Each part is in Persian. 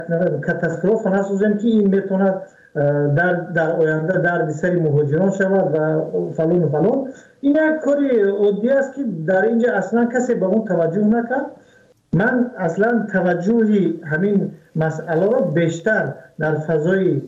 کاتاستروف نسازیم که این میتونه در آینده در سری مهاجران شود و فلان و فلان. این یک کاری عادی است که در اینجا اصلا کسی به اون توجه نکرد. من اصلا توجهی همین مسئله را بیشتر در فضای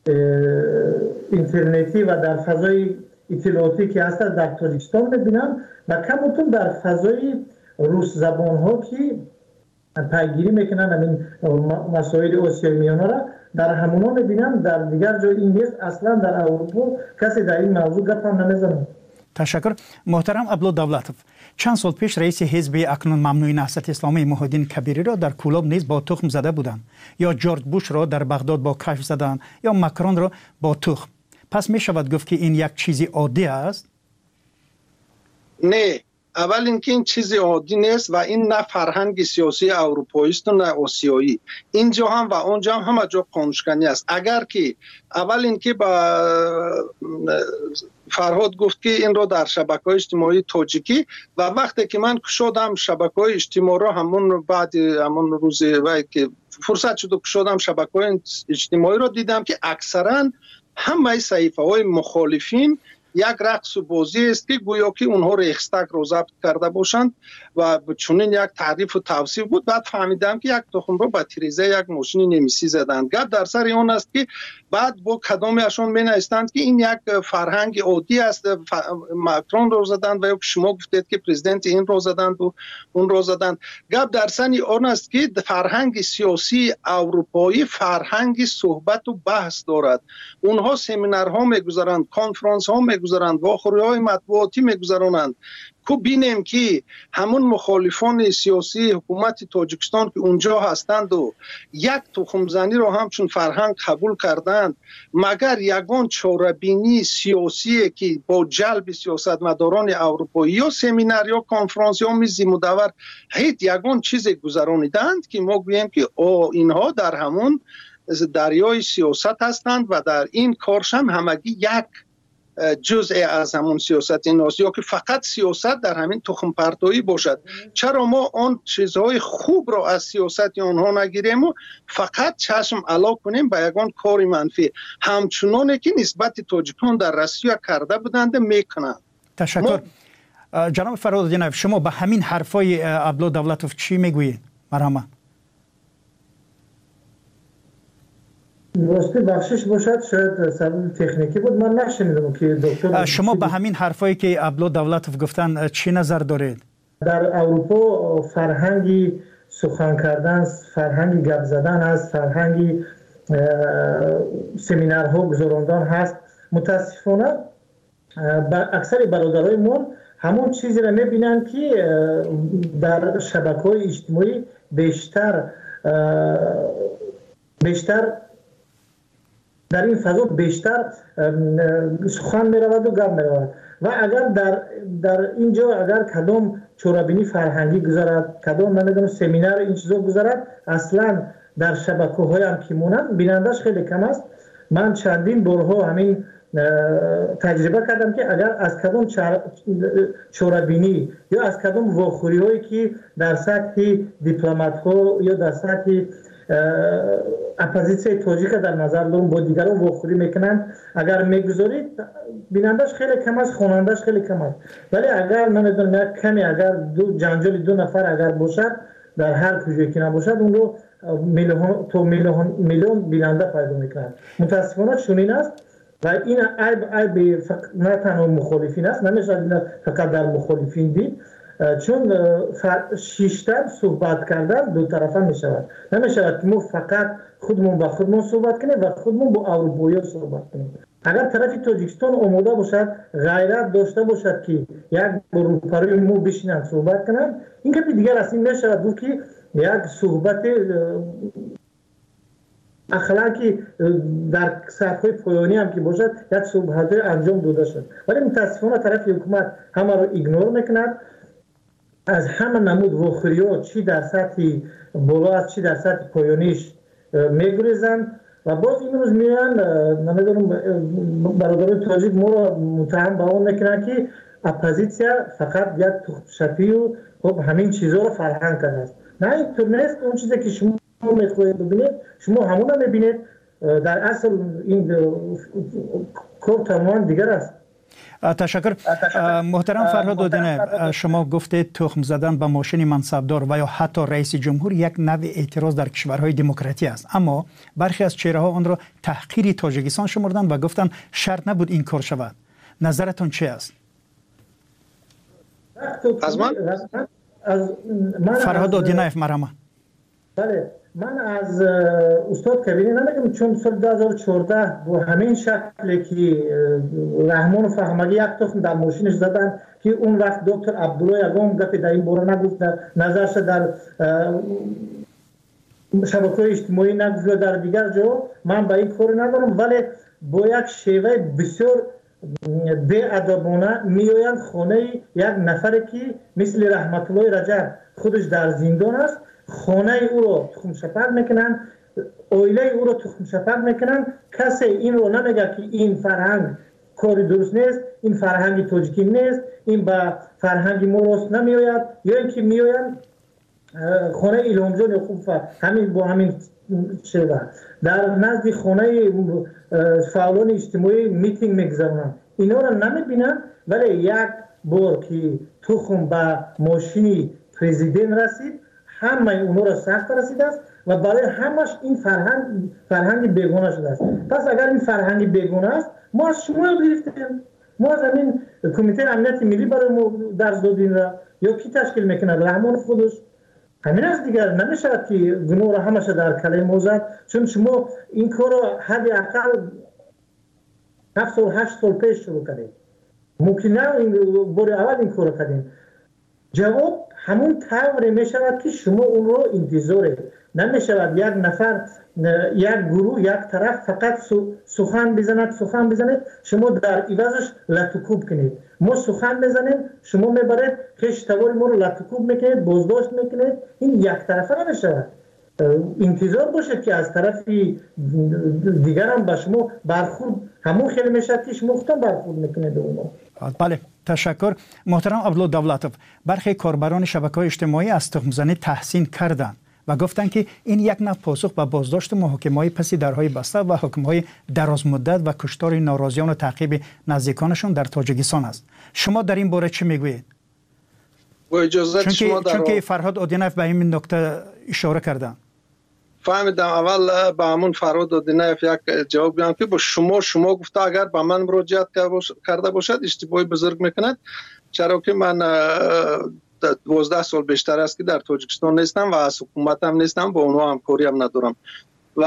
اینترنتی و در فضای اطلاعاتی که هست در تاجیکستان میبینم و کمتون در فضای روس زبان ها که پیگیری میکنن همین مسائل آسیای میانه را در همونا میبینم. در دیگر جای این نیست. اصلا در اروپا کسی در این موضوع گپ هم نمیزنه. تشکر. محترم عبدالله دولتوف، چند سال پیش رئیس حزب اکنون ممنوع نهضت اسلامی محی‌الدین کبیری را در کولاب نیز با تخم زده بودند، یا جورج بوش را در بغداد با کشف زدند، یا ماکرون را با تخم. پس می شود گفت که این یک چیزی عادی است؟ نه، اول اینکه این چیزی عادی نیست و این نه فرهنگ سیاسی اروپایی است و نه آسیایی. اینجا هم و اونجا هم همه جا قانونشکنی است. اگر که اول اینکه با فرهاد گفت که این رو در شبکه‌های اجتماعی تاجیکی و وقتی که من کشادم شبکه‌های اجتماعی رو همون بعد همون روز وقتی که فرصت شد کشادم شبکه‌های اجتماعی رو دیدم که اکثرا همه صحیفه‌های مخالفین یک رقص و بازی است که گویا که اونها ریخستگ رو ضبط کرده باشند و چنین یک تعریف و توصیف بود. بعد فهمیدم که یک تخم رو با تیریزه یک ماشین نمیسی زدند. گپ در سر اون است که بعد با کدامشون مینویسند که این یک فرهنگ عادی است. ماکرون رو زدند و یا شما گفتید که پرزیدنت این رو زدند و اون رو زدند. گپ در سر اون است که فرهنگ سیاسی اروپایی فرهنگ صحبت و بحث دارد. اونها سمینارها میگذارند، کنفرانس ها میگذارند، واخوری‌های مطبوعاتی میگذارند. کو بینیم که همون مخالفان سیاسی حکومت تاجیکستان که اونجا هستند و یک تخم زنی رو همچون فرهنگ قبول کردند، مگر یگان چاره‌بینی سیاسی که با جلب سیاستمداران اروپایی یا سمینار یا کنفرانس یا میز مدور هیچ یگان چیز گذرانیدند که ما گوییم که اینها در همون دریای سیاست هستند و در این کارش هم همگی یک جزء از همون سیاست ایناست، یا که فقط سیاست در همین تخم پرتایی باشد. چرا ما آن چیزهای خوب را از سیاست آنها نگیریم و فقط چشم علا کنیم به یگان کار منفی، همچنانه که نسبت تاجیکان در روسیه کرده بودند میکنند. تشکر. جناب فرهادینف، شما به همین حرفای عبدالله دولتوف چی میگویید؟ مرحبا. واسه بخشش باشد، شاید سبب تکنیکی بود، من نشنیدم که دکتر. شما به همین حرفایی که عبدالله دولتوف گفتن چی نظر دارید؟ در اروپا فرهنگی سخن کردن، فرهنگی گپ زدن هست، فرهنگی سمینارها گذراندن هست. متاسفانه اکثر برادرای ما همون چیزی را میبینن که در شبکه‌های اجتماعی بیشتر در این فضا بیشتر سخن می رود و گپ می رود و اگر در اینجا اگر کدام چورابینی فرهنگی گذارد، کدام نمیدونم سمینار این چیزا گذارد، اصلا در شبکه های هم که مونن بینندش خیلی کم است. من چندین بارها همین تجربه کردم که اگر از کدام چورابینی یا از کدام واخوری هایی که در سطح دیپلمات ها یا در سطح اپوزیسیون تاجیک در نظر دارم با دیگران واخوری میکنن، اگر میگذارید بینندش خیلی کم است، خوانندش خیلی کم است. ولی اگر نمیدونم یک کمی اگر جنجال دو نفر اگر باشد در هر کجایی که نباشد اون رو میلیون بیننده پیدا میکنن. متاسفانه چنین است و این عیب نه تنها مخالفین است، نمیشه فقط در مخالفین دید، چون شیشتر صحبت کردن دو طرفه می شود. نمی شود که ما فقط خودمون با خودمون صحبت کنیم و خودمون با اروپایی صحبت کنیم. اگر طرف تاجیکستان آماده باشد، غیرت داشته باشد که یک اروپایی ما بشینن صحبت کنن، این که دیگر از این نشود بود که یک صحبت اخلاقی در سطح پایانی هم که باشد یک صحبت انجام داده شد. ولی متاسفانه طرف حکومت همه رو ایگنور میکند، از همه نمود واخوری‌ها چی در سطح بالا است چی در سطح پایانیش میگریزند و باز این روز میان نمیدونم برادران تاجیک ما رو متهم به اون میکنن که اپوزیسیا فقط یک تخم‌شپی و خب همین چیزها رو فرهنگ کرده است. نه اینطور نیست. اون چیزی که شما میخواهید ببینید شما همون رو میبینید. در اصل این کار تمام دیگر است. تشکر. محترم فرهاد اودینه، شما گفتید تخم زدن به ماشین منصبدار و یا حتی رئیس جمهور یک نوع اعتراض در کشورهای دموکراتی است، اما برخی از چهره ها آن را تحقیر تاجیکستان شمردند و گفتند شرط نبود این کار شود. نظرتون چه است؟ از من فرهاد اودینه مرحبا. بله، من از استاد کبیری نمیگم، چون سال 2014 با همین شکلی که رحمان و فهمگی یک تخم در ماشینش زدن که اون وقت دکتر عبدالله یگام گفت در این باره نگفت، نظرش در شبکه‌های اجتماعی نگفت و در دیگر جا، من با این کار ندارم، ولی با یک شیوه بسیار بی‌ادبانه میآیند خانه یک نفر که مثل رحمت الله رجب خودش در زندان است، خانه او رو تخم شپر میکنن، اویله او رو تخم شپر میکنن. کسی این رو نمیگه که این فرهنگ کاری درست نیست، این فرهنگ تاجیکی نیست، این به فرهنگ ما راست نمیآید، یا اینکه میآیند خانه ایلام جان خوب همین با همین شیوه در نزد خانه فعالان اجتماعی میتینگ میگذارن. اینا رو نمیبینن، ولی یک بار که تخم به ماشین پرزیدنت رسید، همه اونها را سخت رسیده است و برای همش این فرهنگ بیگانه شده است. پس اگر این فرهنگ بیگانه است، ما از شما گرفتیم، ما از همین کمیته امنیت ملی برای ما درس دادیم را، یا کی تشکیل میکنه؟ رحمان خودش. همین از دیگر نمیشه که گناه را همش در کله ما زد، چون شما این کار را حداقل 7 سال 8 سال پیش شروع کردید. ممکن نه این بار اول این کار کردیم. جواب همون طوری می شود که شما اون رو انتظاره نمی شود. یک نفر، یک گروه، یک طرف فقط سخن بزند، شما در عوضش لطوکوب کنید. ما سخن بزنیم، شما میبرید کشتوار ما رو لطوکوب میکنید، بازداشت میکنید. این یک طرفه نمی شود. انتظار باشید که از طرف دیگر هم به شما برخورد همون خیلی میشد که شما خودتان برخورد میکنید اونو. بله، تشکر. محترم عبدالله دولتوف، برخی کاربران شبکه‌های اجتماعی از تخم‌زنی تحسین کردند و گفتند که این یک نوع پاسخ به بازداشت محاکمه‌های پس درهای بسته و حکم‌های درازمدت و کشتار ناراضیان و تعقیب نزدیکانشان در تاجیکستان است. شما در این باره چه میگویید؟ با اجازه شما چون که فرهاد اودینف به این نکته اشاره کردند. فهمیدم. اول به همون فرهاد اودینف یک جواب بدم که با شما گفته اگر به من مراجعت کرده باشد اشتباهی بزرگ میکند، چرا که من 12 سال بیشتر است که در تاجیکستان نیستم و از حکومت هم نیستم، با اونها همکاری هم ندارم. و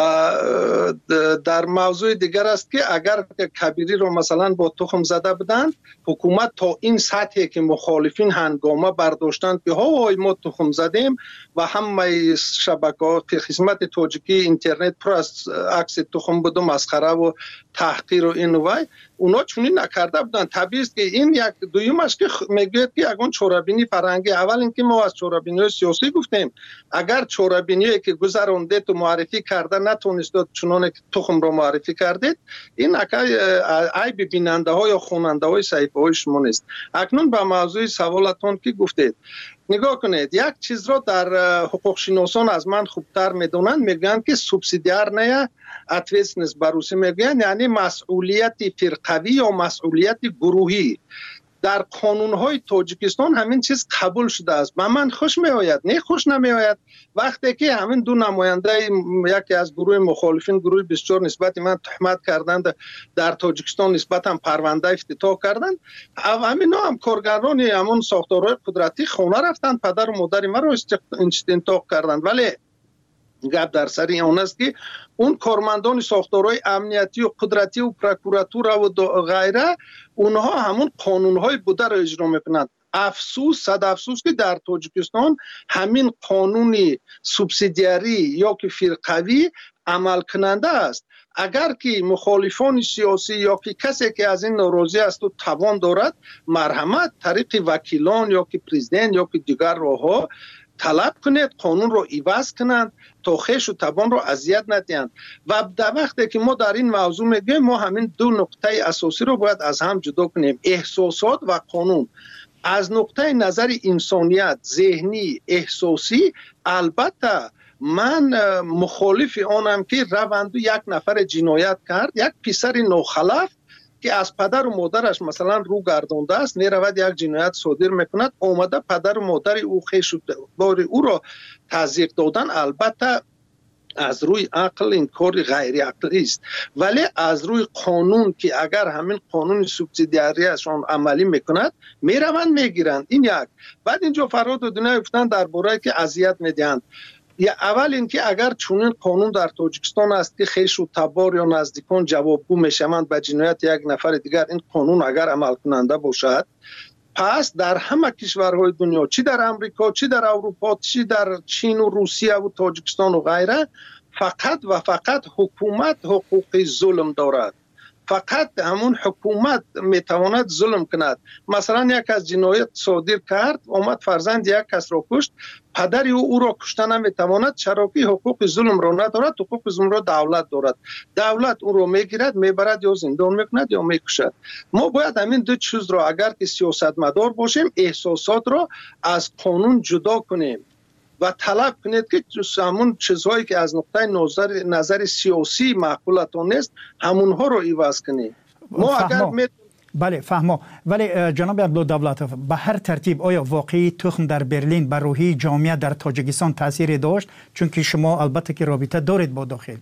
در موضوع دیگر است که اگر کبیری رو مثلا با تخم زده بدن، حکومت تا این سطحی که مخالفین هنگامه برداشتند که های ما تخم زدیم و همه شبکه‌ها خدمت تاجیکی اینترنت پر از عکس تخم بود و مسخره و تحقیر و این و اونا چونین نکرده بودن. طبیعی است که این یک دویمش که میگوید که اگون چورابینی فرهنگی، اول اینکه ما از چورابینی سیاسی گفتیم، اگر چورابینی که گذرونده تو معرفی کرده نتونست چنان که تخم رو معرفی کردید، این عیب بیننده ها یا خواننده های صحیفه های شما نیست. اکنون به موضوع سوالتون که گفتید، نگاه کنید، یک چیز را در حقوق شناسان از من خوبتر میدونن، میگن که سوبسیدیار نه اتویسنس بروسی میگن، یعنی مسئولیت فرقوی یا مسئولیت گروهی. در قانون‌های تاجیکستان همین چیز قبول شده است. به من خوش میآید، نه خوش نمیآید وقتی که همین دو نماینده یکی از گروه مخالفین، گروه 24 نسبت من تهمت کردند در تاجیکستان، نسبت هم پرونده افتتاح کردند. همینا هم کارگران همون ساختارهای قدرتی خونه رفتند، پدر و مادر ما رو استنطاق کردند. ولی گپ در سر اون است که اون کارمندان ساختارهای امنیتی و قدرتی و پروکوراتور و غیره، اونها همون قانونهای بوده را اجرا میکنند. افسوس، صد افسوس که در تاجیکستان همین قانونی سوبسیدیاری یا که فرقوی عمل کننده است. اگر که مخالفان سیاسی یا که کسی که از این ناراضی است و توان دارد، مرحمت طریق وکیلان یا که پرزیدنت یا که دیگر راهها طلب کنید، قانون رو عوض کنند تا خویش و توان رو اذیت ندهند. و در وقتی که ما در این موضوع میگیم، ما همین دو نقطه اساسی رو باید از هم جدا کنیم، احساسات و قانون. از نقطه نظر انسانیت، ذهنی، احساسی، البته من مخالف آنم که روند یک نفر جنایت کرد، یک پسر نوخلف که از پدر و مادرش مثلا رو گردانده است، می رود یک جنایت صادر میکند، آمده پدر و مادر او خیش بار او را تضییق دادن، البته از روی عقل این کار غیر عقلی است، ولی از روی قانون که اگر همین قانون سوبسیدیاریشان عملی میکند میروند میگیرند. این یک. بعد اینجا فراد و دنیا افتند درباره که اذیت میدهند. یا اول اینکه اگر چنین قانون در تاجیکستان است که خویش و تبار یا نزدیکان جوابگو میشوند به جنایت یک نفر دیگر، این قانون اگر عمل کننده باشد، پس در همه کشورهای دنیا، چی در امریکا، چی در اروپا، چی در چین و روسیه و تاجیکستان و غیره، فقط و فقط حکومت حقوق ظلم دارد. فقط همون حکومت میتواند ظلم کند. مثلا یک از جنایت صادر کرد، آمد فرزند یک کس را کشت، پدر او را کشته نمیتواند، چرا که حقوق ظلم را ندارد. حقوق ظلم را دولت دارد. دولت او را میگیرد، میبرد یا زندان میکند یا میکشد. ما باید همین دو چیز را اگر که سیاستمدار باشیم، احساسات را از قانون جدا کنیم و طلب کنید که همون چیزهایی که از نقطه نظر سیاسی معقولتان نیست همونها رو عوض کنید. ما اگر بله فهمو. ولی جناب عبدالدولتوف، به هر ترتیب آیا واقعی تخم در برلین بر روحی جامعه در تاجیکستان تاثیر داشت؟ چون که شما البته که رابطه دارید با داخل.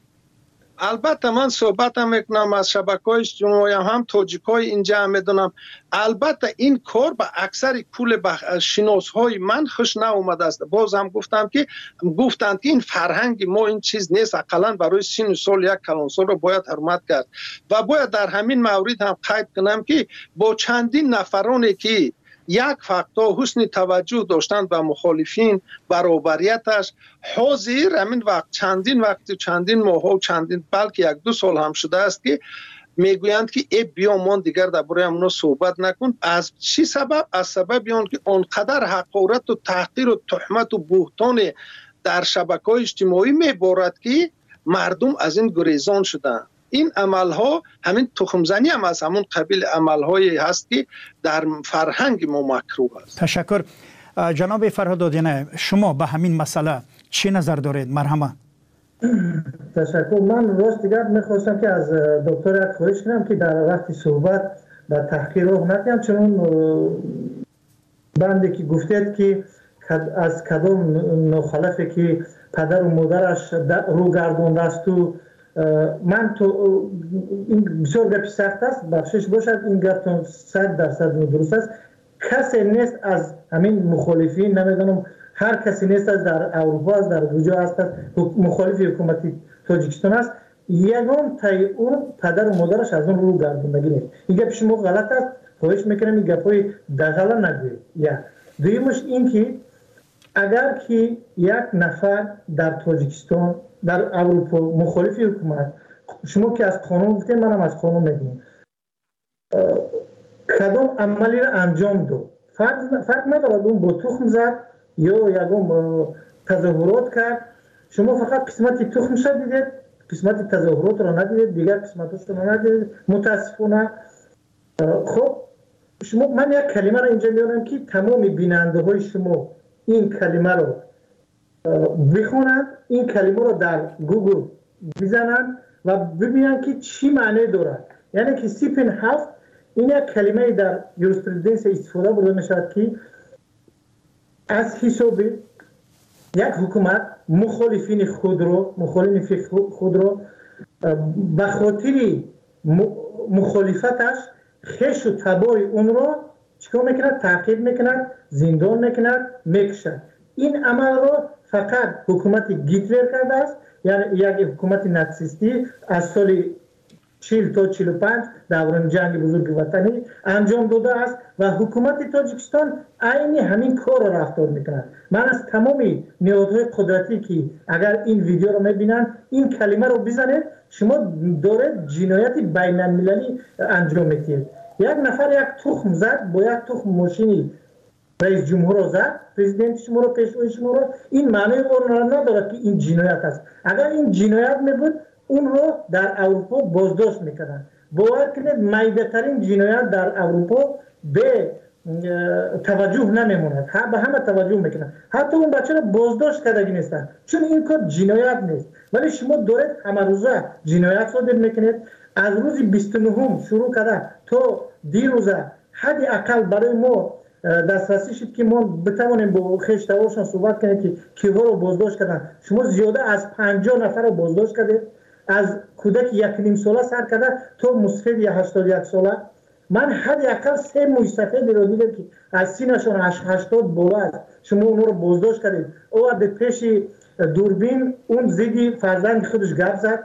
البته من صحبتم میکنم از شبکه‌های اجتماعی، هم تاجیکای اینجا هم میدونم. البته این کار به اکثر کل شناسهای من خوش ناومده است. باز هم گفتند که این فرهنگ ما این چیز نیست، اقلا برای سن سال یک کلانسال رو باید حرمت کرد. و باید در همین مورد هم قید کنم که با چندین نفرانی که یک فقط حسن توجه داشتند به مخالفین برابریتش، حاضر همین وقت چندین ماه و چندین بلکه 1-2 سال هم شده است که میگویند که ای بیا من دیگر درباره اونا صحبت نکن. از چی سبب؟ از سبب آن که آنقدر حقارت و تحقیر و تهمت و بهتان در شبکه‌های اجتماعی میبارد که مردم از این گریزان شدند. این عملها همین تخمزنی هم از همون قبیل عملهایی هست که در فرهنگ ما مکروه است. تشکر. جناب فرهاد، شما به همین مسئله چی نظر دارید؟ مرحبا. تشکر. من راست دیگر میخواستم که از دکتر خواهش کنم که در وقت صحبت به تحقیر رو نکنم، چون بنده که گفتید که از کدام نوخلفی که پدر و مادرش رو گردانده است و من تو این بسیار گپی سخت است، بخشش باشد این گپ 100% درست است. کسی نیست از همین مخالفین، نمیدونم هر کسی نیست از در اروپا است، در کجا است مخالف حکومت تاجیکستان است، یگان تای اون پدر و مادرش از اون رو گرداندگی نیست. این گپ شما غلط است، خواهش میکنم این گپای دغلا نگویید. دویمش این که اگر که یک نفر در تاجیکستان در اروپا مخالف حکومت، شما که از قانون گفتید، منم از قانون میگم، کدام عملی را انجام داد، فرق ندارد اون با تخم زد یا یکم تظاهرات کرد، شما فقط قسمت تخمش دیدید، قسمت تظاهرات را ندیدید، دیگر قسمتش را ندیدید، متاسفانه. خب شما، من یک کلمه را اینجا میارم که تمام بیننده های شما این کلمه رو بخونند، این کلمه رو در گوگل بزنند و ببینند که چی معنی دارد. یعنی که سیپن هفت این یک کلمه در یوریسپرودنس استفاده برده میشود که از حساب یک حکومت مخالفین خود رو به خاطر مخالفتش خش و تبار اون رو چیکار میکند؟ تعقیب میکند، زندان میکند، میکشد. این عمل رو فقط حکومت گیتلر کرده است، یعنی یک حکومت ناتسیستی از سال 40 تا 45 دوران جنگ بزرگ وطنی انجام داده است و حکومت تاجیکستان عین همین کار را رفتار میکند. من از تمام نهادهای قدرتی که اگر این ویدیو رو میبینن این کلمه رو بزنید، شما دارید جنایت بین المللی انجام میدید. یک نفر یک تخم زد، با یک تخم ماشینی رئیس جمهور رو زد، پرزیدنت شما رو، پیشوای شما رو، این معنی اون ندارد که این جنایت است. اگر این جنایت میبود اون رو در اروپا بازداشت میکردن. باور کنید میده ترین جنایت در اروپا به توجه نمیموند، به همه توجه میکنن، حتی اون بچه رو بازداشت کردگی نیستن چون این کار جنایت نیست، ولی شما دارید همه روزه جنایت صادر میکنید. از روز 29 شروع کرده تا دیروزه حد اقل برای ما دسترسی شد که ما بتوانیم با خشتوارشان صحبت کنیم که کیها رو بازداشت کردن. شما زیاده از 50 نفر رو بازداشت کردید، از کودک 1.5 ساله سر کرده تا مسفید 81 ساله. من حد اقل 3 موج سفید رو دیدم که از سینه‌شون 80 بالا است. شما اون رو بازداشت کردید. او به پیش دوربین اون زیدی فرزند خودش گپ زد.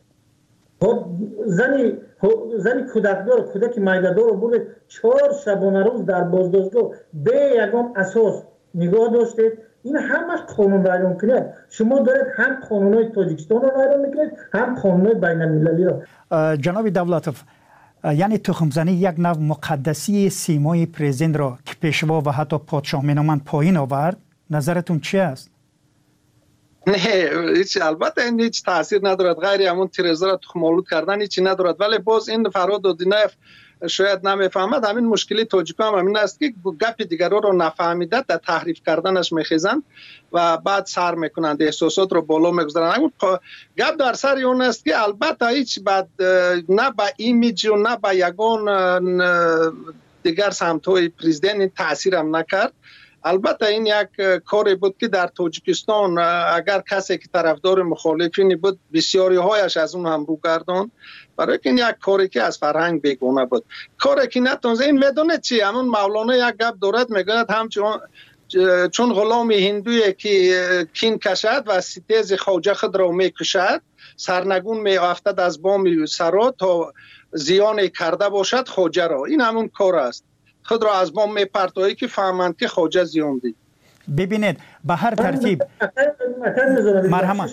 زنی کودکدار، کودک مایده‌دار رو برد 4 شبانه روز در بازداشتگاه به یگان اساس نگاه داشتید. این همش قانون ویران کنید. شما دارید هم قانون‌های تاجیکستان رو ویران میکنید هم قانون‌های بین‌المللی رو. جناب دولتوف، یعنی تخمزنی یک نوع مقدسی سیمای پرزیدنت را که پیشوا و حتی پادشاه مینامند پایین آورد، نظرتون چی است؟ نه البته این هیچ تاثیر ندارد، غیر همون تیرزا را تخم‌آلود کردن هیچی ندارد. ولی باز این فرهاد دودینف شاید نمیفهمد، همین مشکلی تاجیک‌ها هم همین است که گپ دیگران رو نفهمیده در تحریف کردنش میخیزند و بعد سر میکنند، احساسات رو بالا میگذارند. گپ در سر اون است که البته هیچ بعد نه به ایمیج و نه به یگان دیگر سمت‌های پرزیدنت این تاثیر هم نکرد. البته این یک کاری بود که در تاجیکستان اگر کسی که طرفدار مخالفین بود بسیاری هایش از اون هم رو گردان، برای که این یک کاری که از فرهنگ بیگانه بود، کاری که نتونست. این میدونه چی، همون مولانا یک گپ دارد میگوید همچون چون غلام هندویی که کین کشد و ستیز خواجه خود را میکشد، سرنگون میافتد از بام سرا تا زیان کرده باشد خواجه را. این همون کار است، خود را از بام میپرتایی که فهمند که خواجه زیان دید. ببینید به هر ترتیب مرحمت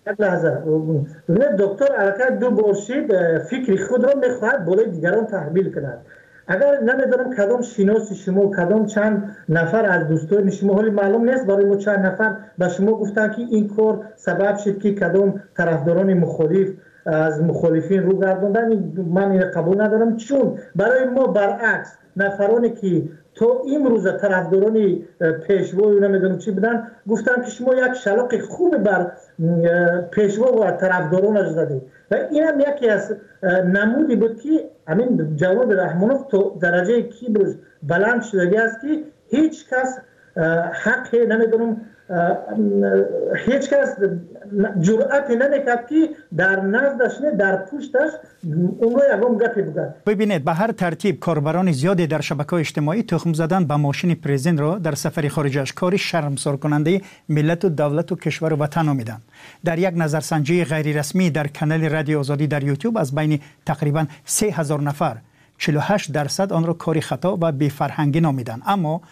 دکتر علکه دو باشید فکر خود را میخواهد بالای دیگران تحمیل کند. اگر نمیدونم کدام شناس شما کدام چند نفر از دوستان شما، حالی معلوم نیست برای ما چند نفر به شما گفتن که این کار سبب شد که کدام طرفداران مخالف از مخالفین رو گرداندن، من این قبول ندارم. چون برای ما برعکس نفرانی که تو امروز طرفداران پیشوا و نمیدونم چی بودن گفتن که شما یک شلاق خوب بر پیشوا و طرفدارانش زدید و این هم یکی از نمودی بود که همین جواد رحمانوف تو درجه کیبرش بلند شده است که هیچ کس حق نمیدونم هیچ کس جرأت نمیکرد که در نزدش نه در پشتش اون رو یکم گپی بگه. ببینید به هر ترتیب کاربران زیادی در شبکه‌های اجتماعی تخم زدن به ماشین پرزیدنت را در سفر خارجش کاری شرمسار کننده ملت و دولت و کشور و وطن نامیدند. در یک نظرسنجی غیر رسمی در کانال رادیو آزادی در یوتیوب از بین تقریبا 3000 نفر 48% آن را کاری خطا و بی‌فرهنگی نامیدند، اما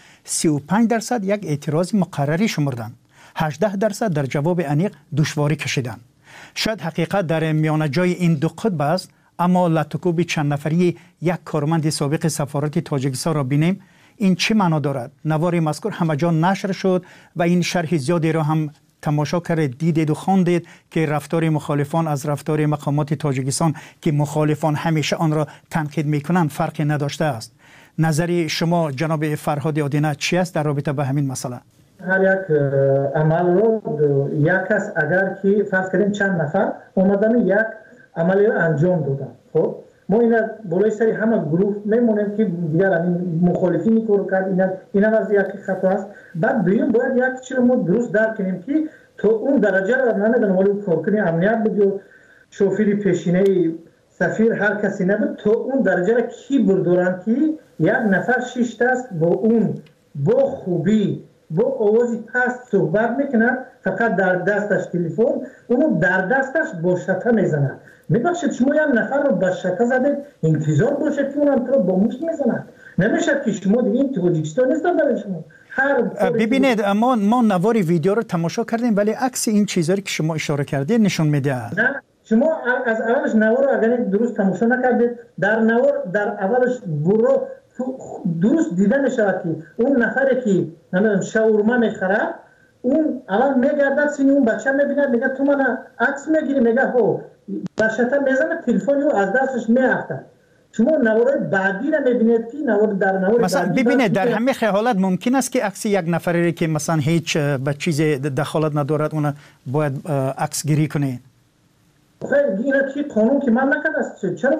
35% یک اعتراض مقرری شمردند. 18% در جواب انیق دشواری کشیدند. شاید حقیقت در میانه جای این دو قطب است، اما لطکوب چند نفری یک کارمند سابق سفارت تاجیکستان را بینیم. این چه معنا دارد؟ نوار مذکور همه جا نشر شد و این شرح زیادی را هم تماشا کرد، دیدید و خواندید که رفتار مخالفان از رفتار مقامات تاجیکستان که مخالفان همیشه آن را تنقید میکنند فرقی نداشته است. نظر شما جناب فرهاد آدینه چی است در رابطه با همین مسئله؟ هر یک عمل رو یک کس اگر که فرض کنیم چند نفر اومدن یک عملی رو انجام دادن، خب ما اینا بالای سری همه گروه میمونیم که دیگر مخالفین کارو کرد، اینا از یک خطا است. بعد دویم باید یک چیز ما درست درک کنیم که تو اون درجه رو نمیدونم ولی کارکنی امنیت بود و شوفیر پیشینه سفیر هر کسی نبود، تو اون درجه رو کی بردارن که یک نفر 6 دست با اون با خوبی با آوازی پست صحبت میکنن، فقط در دستش تلفن، اونو در دستش با شته میزنن. میبخشید شما یک نفر رو با شته زدید انتظار باشد که اونم تو رو با مشت میزنن. نمیشد که شما دیگه این تاجیکستان نیستن برای شما. ببینید ما نوار ویدیو رو تماشا کردیم ولی عکس این چیزایی که شما اشاره کردید نشون میده. نه شما از اولش نوار رو اگر درست تماشا نکردید، در نوار در اولش برو درست دیده نشود که اون نفری که نمیدونم شاورما میخره اون اول میگردد سینی اون بچه میبینه میگه تو من عکس میگیری، میگه هو بچه‌تا میزنه تلفنی رو از دستش میافته. شما نوارای بعدی را میبینید که در نوار مثلا ببینید در همه حالت ممکن است که عکس یک نفری که مثلا هیچ به چیز دخالت ندارد اون باید عکس گیری کنه. خیر اینا که قانون که من نکرده چرا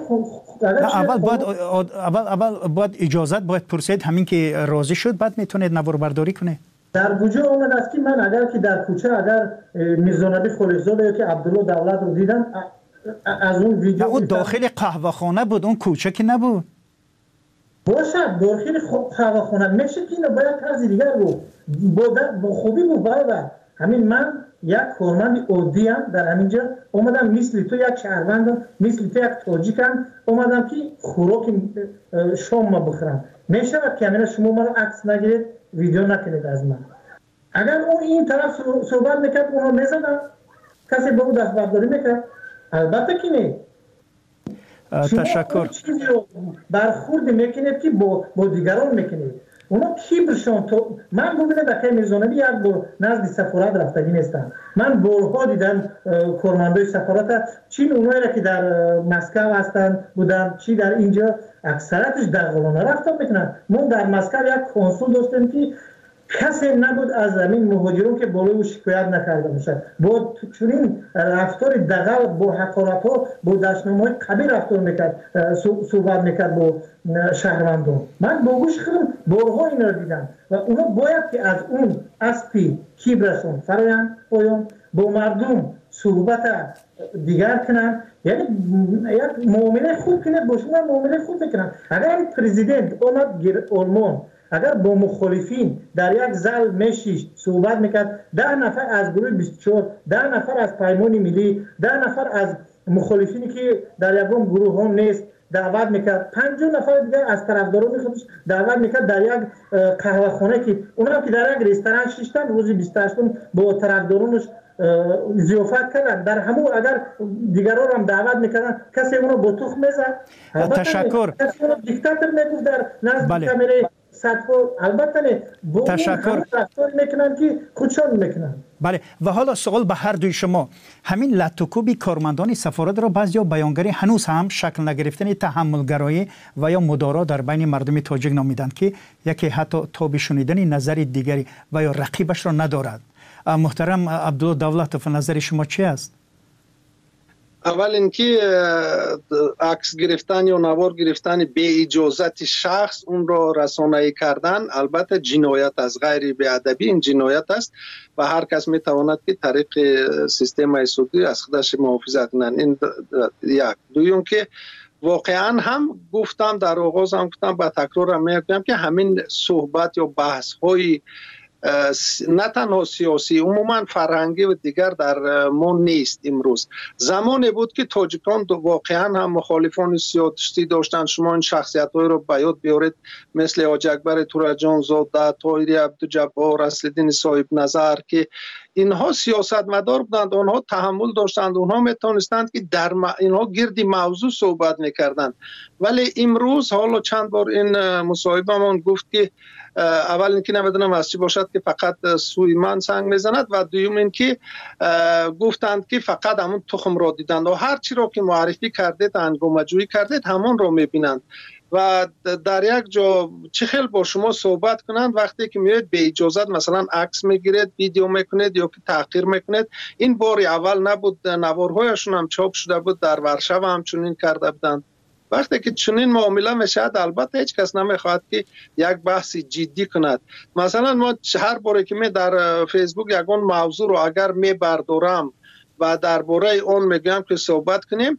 اول باید اجازت باید پرسید، همین که راضی شد بعد میتونید نوار برداری کنه. در وجود آمد است که من اگر که در کوچه اگر میرزانبی خلیزاده یا که عبدالله دولت رو دیدم از اون ویدیو اون داخل قهوه خانه بود، اون کوچه که نبود. باشد داخل قهوه خانه میشه که اینو باید طرز دیگر رو با خوبی بود برادر. همین من یک کارمند عادی ام در همینجا اومدم مثل تو یک شهروندم مثل تو یک تاجیکم اومدم که خوراک شام ما بخورم. میشود که همین شما ما رو عکس نگیرید ویدیو نکنید از من. اگر اون این طرف صحبت میکرد اونو میزدم کسی به اون دست برداری میکرد؟ البته که نه. تشکر. چیزی رو برخورد میکنید که با دیگران میکنید. اونا کیبرشان تو من ببینید در میرزانبی یک بار نزد سفارت رفتگی نیستم. من بارها دیدم کارمندای سفارت چین اونایی را که در مسکو هستن بودن چی در اینجا اکثرتش دغلانه رفتار میکنن. ما در مسکو یک کنسول داشتیم که کسی نبود از زمین مهاجرون که بالای او شکایت نکرده باشد. با چنین رفتار دغل با حقارت ها با دشنامه‌های قبیح رفتار میکرد، صحبت میکرد با شهروندان. من با گوش خودم بارها این را دیدم و اونا باید که از اون اسپی کیبرشون فرایند پایان با مردم صحبت دیگر کنن، یعنی یک معامله خوب کنه با شما معامله خوب بکنن. اگر پرزیدنت اومد آلمان اگر با مخالفین در یک زل میشیش صحبت میکرد 10 نفر از گروه 24 10 نفر از پیمان ملی 10 نفر از مخالفینی که در یکم گروه هم نیست دعوت میکرد 50 نفر دیگه از طرفداران خودش دعوت میکرد در یک قهوه خانه که اونا که در یک رستوران شیشتن روزی 28 با طرفدارانش ضیافت کردن در همون اگر دیگران هم دعوت میکردن کسی اونو با تخم میزد. تشکر. کسی اونو دیکتاتور میگفت در نزد کامره البته با تشکر میکنن که خودشان میکنن. بله و حالا سوال به هر دوی شما، همین لطوکوبی کارمندان سفارت را بعضیا بیانگری هنوز هم شکل نگرفتن تحملگرایی و یا مدارا در بین مردم تاجیک نامیدند که یکی حتی تاب شنیدن نظر دیگری و یا رقیبش را ندارد. محترم عبدالله دولتوف نظر شما چی است؟ اول اینکه عکس گرفتن یا نوار گرفتن به اجازت شخص اون را رسانه‌ای کردن البته جنایت است، غیر بی‌ادبی این جنایت است و هر کس میتواند که طریق سیستم سودی از خودش محافظت کنند. این یک. دوم که واقعا هم گفتم در آغاز هم گفتم با تکرار هم میگم که همین صحبت یا بحث های نه تنها سیاسی عموما فرهنگی و دیگر در ما نیست. امروز زمانی بود که تاجیکان واقعا هم مخالفان سیاسی داشتن. شما این شخصیت های رو به یاد بیارید مثل حاج اکبر تورجان زاده، طاهری عبدالجبار، اصل‌الدین صاحب نظر که اینها سیاستمدار بودند، اونها تحمل داشتند، اونها میتونستند که در اینها گردی موضوع صحبت میکردند. ولی امروز حالا چند بار این مصاحبه‌مان گفت که اول اینکه نمیدونم از چی باشد که فقط سوی من سنگ میزند و دوم اینکه گفتند که فقط همون تخم را دیدند و هر چی را که معرفی کردید هنگامه جویی کردید همون را میبینند و در یک جا چه خیلی با شما صحبت کنند وقتی که میاد به اجازت مثلا عکس میگیرید، ویدیو میکنید یا که تحقیر میکنید. این بار اول نبود، نوارهایشون هم چاپ شده بود، در ورشو هم چنین کرده بودند. وقتی که چنین معامله میشد البته هیچ کس نمیخواد که یک بحث جدی کند. مثلا ما هر باره که می در فیسبوک یگان موضوع رو اگر میبردارم و درباره اون میگم که صحبت کنیم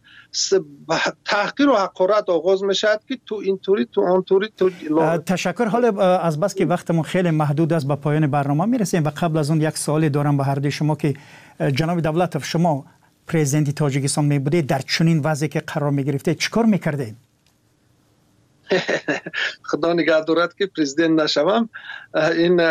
تحقیر و حقارت آغاز میشد که تو اینطوری تو اونطوری تو تشکر. حالا از بس که وقتمون خیلی محدود است به پایان برنامه میرسیم و قبل از اون یک سوالی دارم به هر دوی شما که جناب دولتوف شما پرزیدنت تاجیکستان می بوده در چنین وضعی که قرار می گرفته چیکار میکرده؟ خدا نگهدارد که پرزیدنت نشوم. این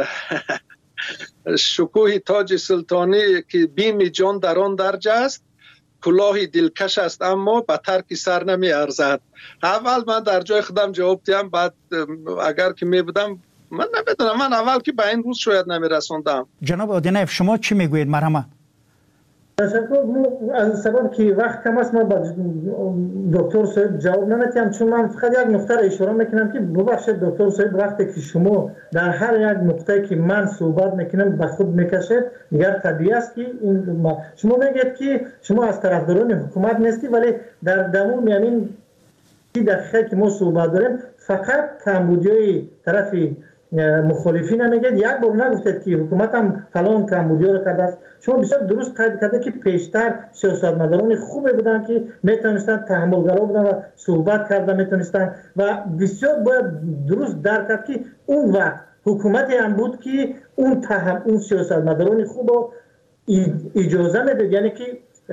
شکوه تاج سلطانی که بیم جان در آن درجه است، کلاه دلکش است اما به ترک سر نمی ارزد. اول من در جای خودم جواب دیم، بعد اگر که می بودم من نمیدونم، من اول که به این روز شاید نمی رسوندم. جناب آدینایف شما چی میگویید؟ مرحبا. تشکر. از سبب که وقت کم است ما با دکتر صاحب جواب نمیتونم، چون من فقط یک نقطه را اشاره میکنم که ببخشید دکتر صاحب، وقتی که شما در هر یک نقطه که من صحبت میکنم به خود میکشید دیگر طبیعی است که شما میگید که شما از طرفداران حکومت نیستی، ولی در دمون یعنی دقیقه که ما صحبت داریم فقط کمبودیای طرف مخالفین نمیگید. یک بار نگفتید که حکومت هم فلان کمبودیا رو کرده است. شما بسیار درست قید کرده که پیشتر سیاستمداران خوبی بودن که میتونستن تحملگرا بودن و صحبت کرده میتونستن و بسیار باید درست درک کرد که اون وقت حکومتی هم بود که اون سیاستمداران خوب رو اجازه میداد، یعنی که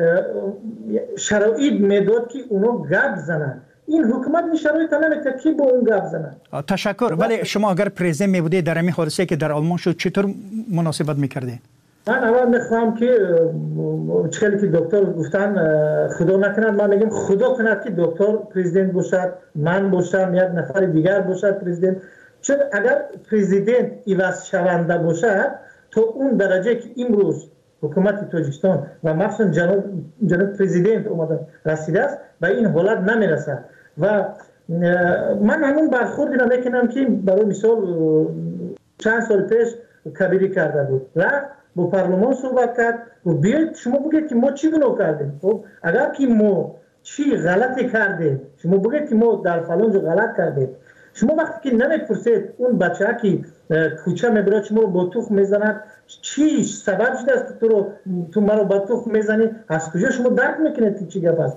شرایط میداد که اونا گپ زنن. این حکومت این شرایط نمیده که با اون گپ زنن. تشکر. ولی شما اگر پرزیدنت می بودید در همین حادثه که در آلمان شد چطور مناسبت میکردین؟ من اول میخوام که چخیلی که دکتر گفتن خدا نکند، من میگم خدا کند که دکتر پرزیدنت باشد، من باشم، یک نفر دیگر باشد پرزیدنت. چون اگر پرزیدنت عوض شونده باشد تا اون درجه که امروز حکومت تاجیکستان و مخصوصا جناب پرزیدنت اومدن رسیده است به این حالت نمیرسد. و من همون برخوردی را میکنم که برای مثال چند سال پیش کبیری کرده بود، رفت با پارلمان صحبت کرد و بیاید شما بگید که ما چی گناه کردیم. خب اگر که ما چی غلطی کردیم شما بگید که ما در فلان جا غلط کردیم. شما وقتی که نمیپرسید اون بچه ها که کوچه میبرد شما رو با تخم میزند چی سبب شده است که تو مرا با تخم میزنی، از کجا شما درک میکنید که چی گپ است.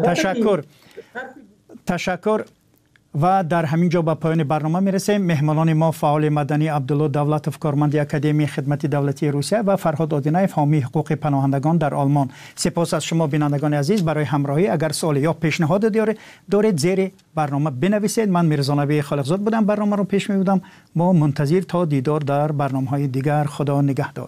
تشکر. و در همین جا به پایان برنامه میرسیم. مهمانان ما فعال مدنی عبدالله دولتوف، کارمند اکادمی خدمت دولتی روسیه و فرهاد آدینایف، حامی حقوق پناهندگان در آلمان. سپاس از شما بینندگان عزیز برای همراهی. اگر سوال یا پیشنهاد دارید زیر برنامه بنویسید. من میرزا نبی خالقزاد بودم، برنامه رو پیش میبردم. ما منتظر تا دیدار در برنامه‌های دیگر. خدا نگهدار.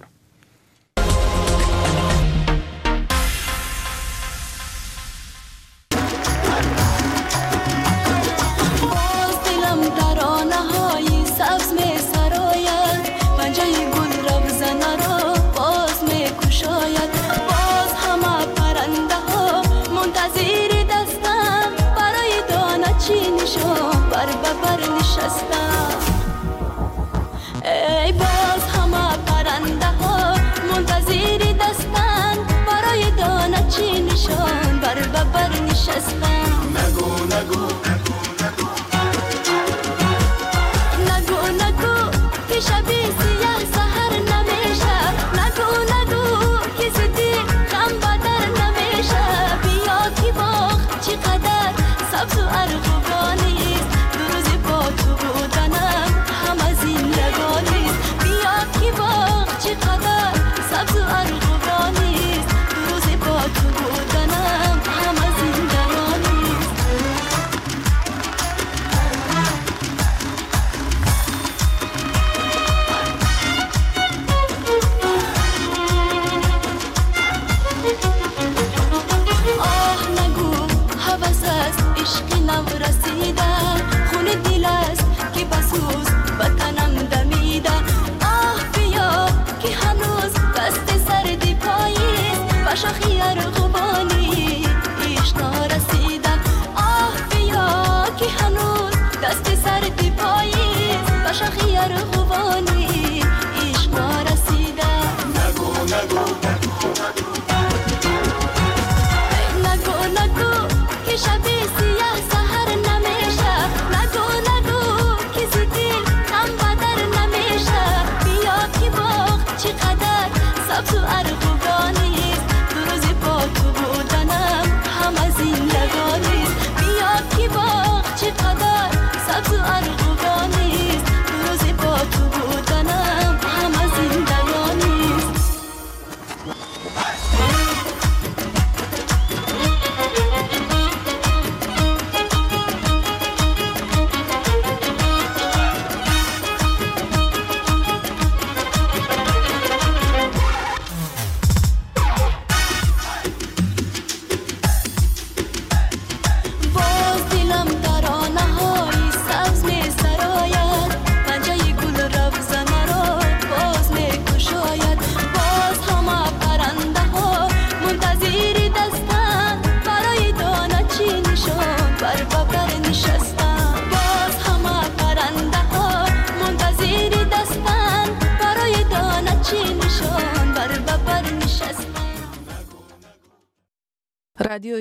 ای باز همه پرنده ها رادیو